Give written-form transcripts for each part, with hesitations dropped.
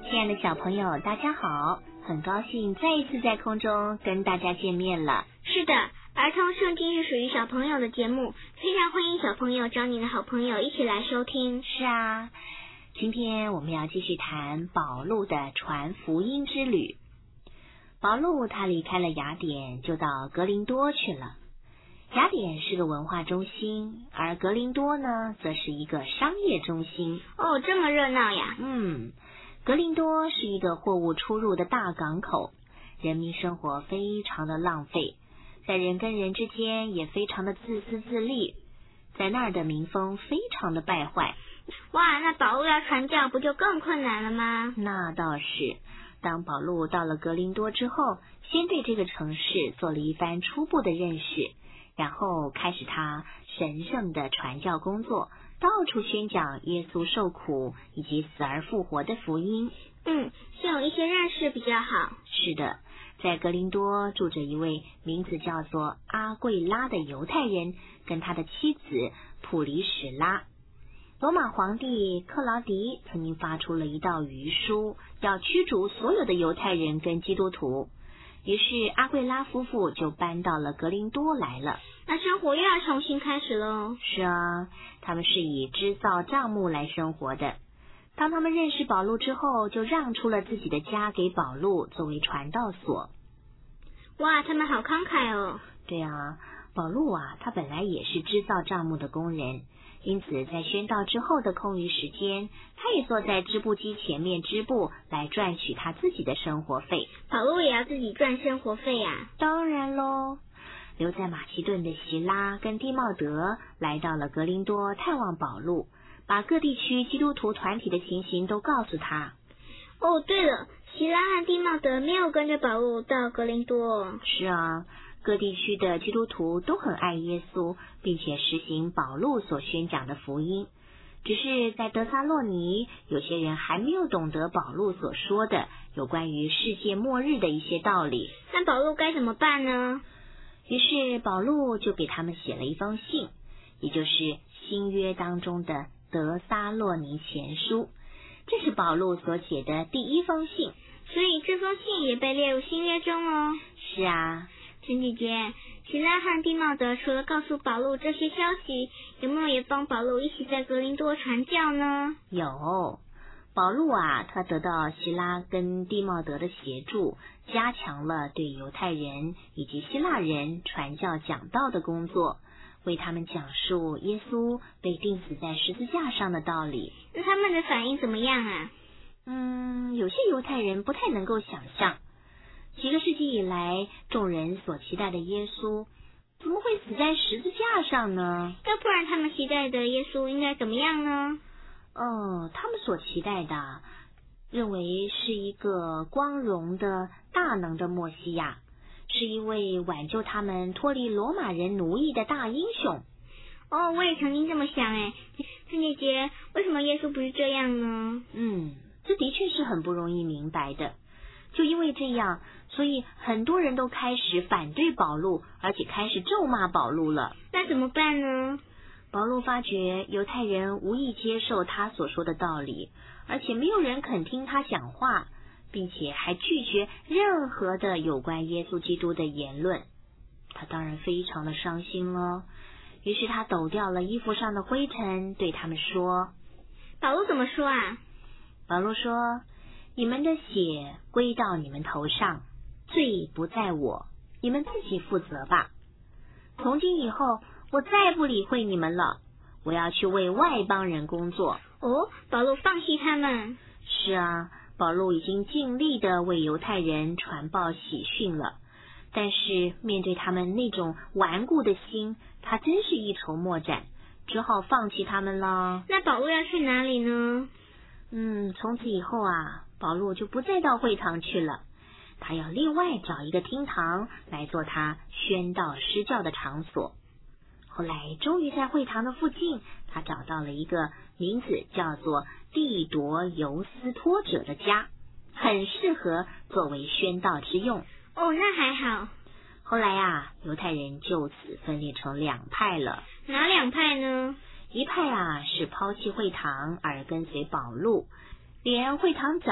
亲爱的小朋友，大家好，很高兴再一次在空中跟大家见面了。 是的，儿童圣经是属于小朋友的节目，非常欢迎小朋友找你的好朋友一起来收听。 是啊，今天我们要继续谈保禄的传福音之旅。保禄他离开了雅典，就到格林多去了。雅典是个文化中心，而格林多呢，则是一个商业中心。 哦，这么热闹呀。 格林多是一个货物出入的大港口，人民生活非常的浪费，在人跟人之间也非常的自私自利，在那儿的民风非常的败坏。 哇，那保禄要传教不就更困难了吗？ 那倒是，当保禄到了格林多之后，先对这个城市做了一番初步的认识，然后开始他神圣的传教工作，到处宣讲耶稣受苦以及死而复活的福音。 先有一些认识比较好。 是的，在格林多住着一位名字叫做阿贵拉的犹太人，跟他的妻子普里史拉。罗马皇帝克劳迪曾经发出了一道谕书，要驱逐所有的犹太人跟基督徒，于是阿贵拉夫妇就搬到了格林多来了。 那生活又要重新开始咯。 是啊，他们是以织造帐幕来生活的。当他们认识保禄之后，就让出了自己的家给保禄作为传道所。 哇，他们好慷慨哦。 对啊，保禄啊，他本来也是织造帐幕的工人，因此在宣道之后的空余时间，他也坐在织布机前面织布，来赚取他自己的生活费。 保禄也要自己赚生活费啊？ 当然咯。留在马其顿的希拉跟蒂茂德来到了格林多探望保禄，把各地区基督徒团体的情形都告诉他。 哦，对了，希拉和蒂茂德没有跟着保禄到格林多。 是啊，各地区的基督徒都很爱耶稣，并且实行保禄所宣讲的福音。只是在德撒洛尼，有些人还没有懂得保禄所说的有关于世界末日的一些道理。 那保禄该怎么办呢？ 于是保禄就给他们写了一封信，也就是新约当中的德撒洛尼前书。这是保禄所写的第一封信， 所以这封信也被列入新约中哦。 是啊， 陈姐姐，希拉和蒂茂德除了告诉保禄这些消息，有没有也帮保禄一起在格林多传教呢？ 有，保禄啊，他得到希拉跟蒂茂德的协助，加强了对犹太人以及希腊人传教讲道的工作，为他们讲述耶稣被钉死在十字架上的道理。 那他们的反应怎么样啊？ 有些犹太人不太能够想象，几个世纪以来众人所期待的耶稣怎么会死在十字架上呢？ 要不然他们期待的耶稣应该怎么样呢？ 他们所期待的认为是一个光荣的大能的默西亚，是一位挽救他们脱离罗马人奴役的大英雄。 哦，我也曾经这么想诶。陈姐姐，为什么耶稣不是这样呢？ 这的确是很不容易明白的。就因为这样，所以很多人都开始反对保禄，而且开始咒骂保禄了。 那怎么办呢？ 保禄发觉犹太人无意接受他所说的道理，而且没有人肯听他讲话，并且还拒绝任何的有关耶稣基督的言论。他当然非常的伤心了，于是他抖掉了衣服上的灰尘，对他们说。 保禄怎么说啊？ 保禄说，你们的血归到你们头上，罪不在我，你们自己负责吧。从今以后，我再不理会你们了，我要去为外邦人工作。 哦，保禄放弃他们？ 是啊，保禄已经尽力的为犹太人传报喜讯了，但是面对他们那种顽固的心，他真是一筹莫展，只好放弃他们了。 那保禄要去哪里呢？ 从此以后啊，保禄就不再到会堂去了，他要另外找一个厅堂来做他宣道施教的场所。后来终于在会堂的附近，他找到了一个名字叫做蒂铎尤斯托者的家，很适合作为宣道之用。 哦，那还好。 后来啊，犹太人就此分裂成两派了。 哪两派呢？ 一派啊是抛弃会堂而跟随保禄，连会堂长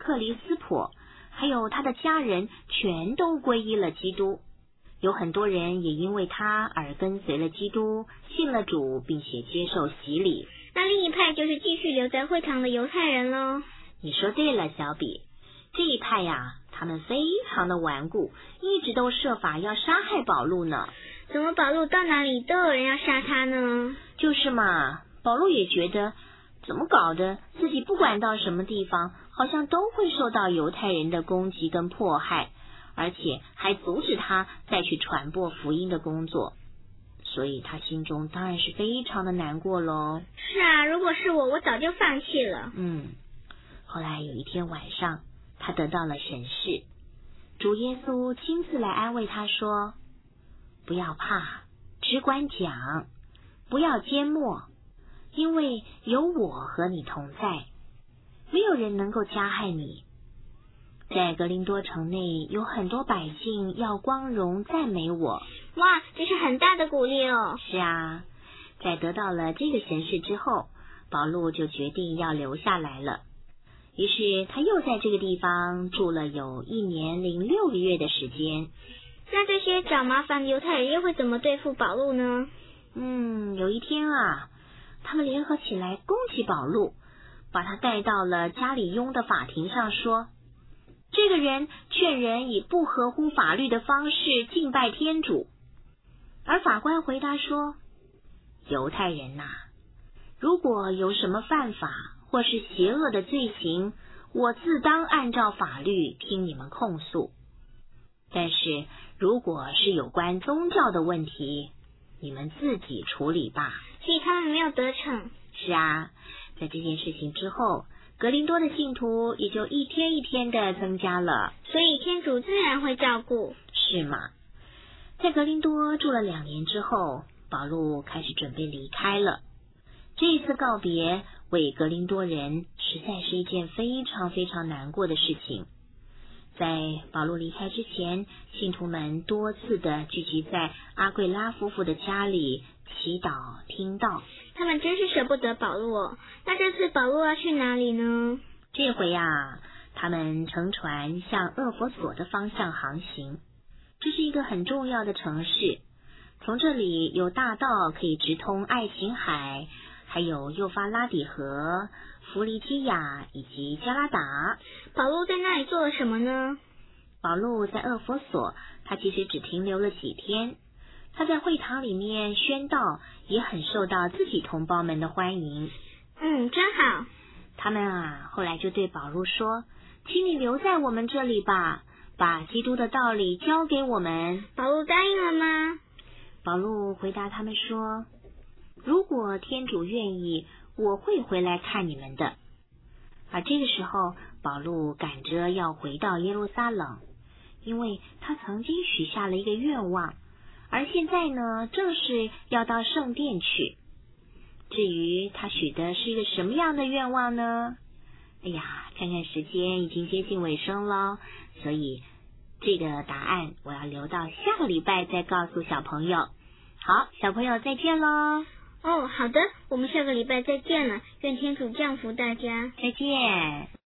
克里斯颇，还有他的家人全都皈依了基督。有很多人也因为他而跟随了基督，信了主，并且接受洗礼。 那另一派就是继续留在会堂的犹太人咯。 你说对了，小比，这一派呀，他们非常的顽固，一直都设法要杀害保禄呢。 怎么保禄到哪里都有人要杀他呢？ 就是嘛，保禄也觉得怎么搞的，自己不管到什么地方，好像都会受到犹太人的攻击跟迫害，而且还阻止他再去传播福音的工作，所以他心中当然是非常的难过咯。 是啊，如果是我早就放弃了。 后来有一天晚上，他得到了神视，主耶稣亲自来安慰他说，不要怕，只管讲，不要缄默，因为有我和你同在，没有人能够加害你。在格林多城内有很多百姓要光荣赞美我。 哇，这是很大的鼓励哦。 是啊，在得到了这个神视之后，保禄就决定要留下来了。于是他又在这个地方住了有1年06个月的时间。 那这些找麻烦的犹太人又会怎么对付保禄呢？ 有一天啊，他们联合起来攻击保禄，把他带到了加里雍的法庭上，说这个人劝人以不合乎法律的方式敬拜天主。而法官回答说，犹太人啊，如果有什么犯法或是邪恶的罪行，我自当按照法律听你们控诉。但是如果是有关宗教的问题，你们自己处理吧。 所以他们没有得逞。 是啊，在这件事情之后，格林多的信徒也就一天一天的增加了。 所以天主自然会照顾。 是吗？在格林多住了2年之后，保禄开始准备离开了。这一次告别为格林多人实在是一件非常非常难过的事情。在保禄离开之前，信徒们多次的聚集在阿贵拉夫妇的家里祈祷听道。 他们真是舍不得保禄哦。那这次保禄要去哪里呢？ 这回啊，他们乘船向厄弗所的方向航行。这是一个很重要的城市，从这里有大道可以直通爱琴海，还有幼发拉底河、弗利基亚以及加拉达。 保禄在那里做了什么呢？ 保禄在厄弗所，他其实只停留了几天。他在会堂里面宣道，也很受到自己同胞们的欢迎。 真好。 他们啊，后来就对保禄说，请你留在我们这里吧，把基督的道理教给我们。 保禄答应了吗？ 保禄回答他们说，如果天主愿意，我会回来看你们的。而这个时候，保禄赶着要回到耶路撒冷，因为他曾经许下了一个愿望，而现在呢，正是要到圣殿去。至于他许的是一个什么样的愿望呢？看看时间已经接近尾声了，所以这个答案我要留到下个礼拜再告诉小朋友。好，小朋友再见咯。 好的，我们下个礼拜再见了，愿天主降福大家。 再见。